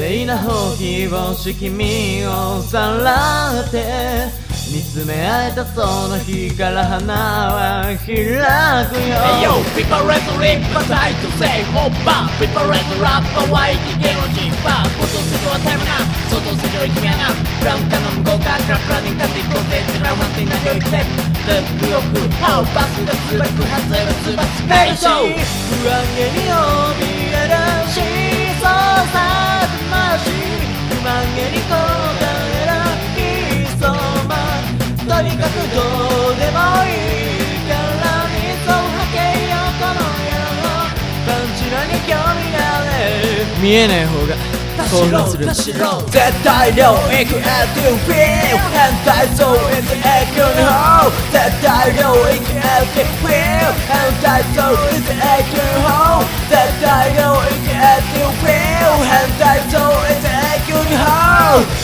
正な放棄をし君をさらって見つめ合えたその日から花は開くよ Hey yo, people let's live but I to say 本番 People let's rap but why 芸能人は元筋はタイムな外筋を君はなブラウン管の向こう側クラップラに立っていこうぜつらうなんて何を言ってルックよくハウバスがつばくはずがつばつかいし不安げに怯えるしそうさ魂不満げに答えるいっそとにかくどうでもいいから水を吐けよこの野郎パンチラに興味がね見えない方が興奮する絶対領域 as you feel 反対そう is the echo の方絶対領域 as you feel 反対そう is the echo の方絶対領域 as you feel 反対そう is the echo の方